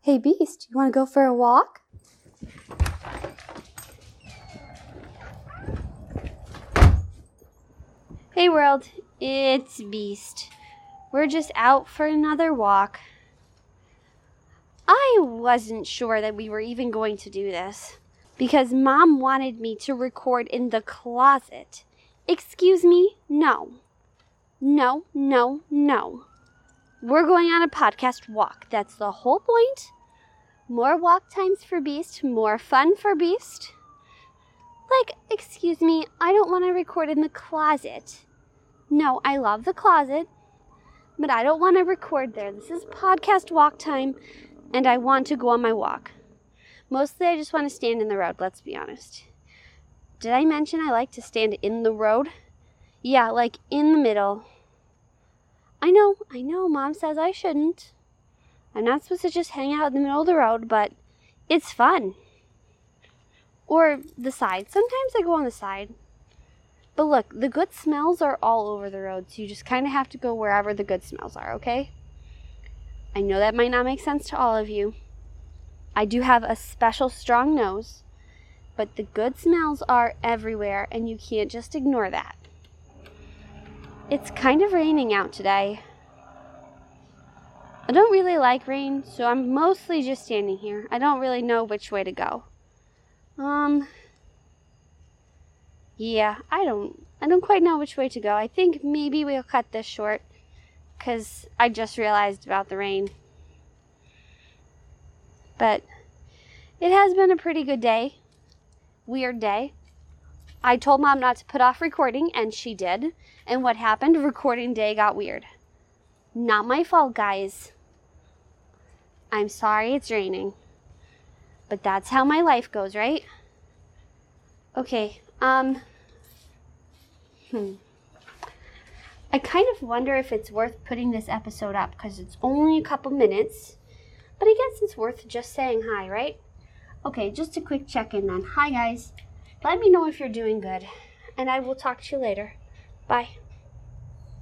Hey Beast, you want to go for a walk? Hey world, it's Beast. We're just out for another walk. I wasn't sure that we were even going to do this because Mom wanted me to record in the closet. Excuse me? No. No, no, no. We're going on a podcast walk. That's the whole point. More walk times for Beast, more fun for Beast. Like, excuse me, I don't want to record in the closet. No, I love the closet, but I don't want to record there. This is podcast walk time, and I want to go on my walk. Mostly I just want to stand in the road, let's be honest. Did I mention I like to stand in the road? Yeah, like in the middle. I know, Mom says I shouldn't. I'm not supposed to just hang out in the middle of the road, but it's fun. Or the side. Sometimes I go on the side. But look, the good smells are all over the road, so you just kind of have to go wherever the good smells are, okay? I know that might not make sense to all of you. I do have a special strong nose, but the good smells are everywhere, and you can't just ignore that. It's kind of raining out today. I don't really like rain, so I'm mostly just standing here. I don't really know which way to go. Yeah, I don't quite know which way to go. I think maybe we'll cut this short, because I just realized about the rain. But it has been a pretty good day. Weird day. I told Mom not to put off recording, and she did. And what happened? Recording day got weird. Not my fault, guys. I'm sorry it's raining. But that's how my life goes, right? Okay, I kind of wonder if it's worth putting this episode up because it's only a couple minutes. But I guess it's worth just saying hi, right? Okay, just a quick check-in then. Hi, guys. Let me know if you're doing good. And I will talk to you later. Bye.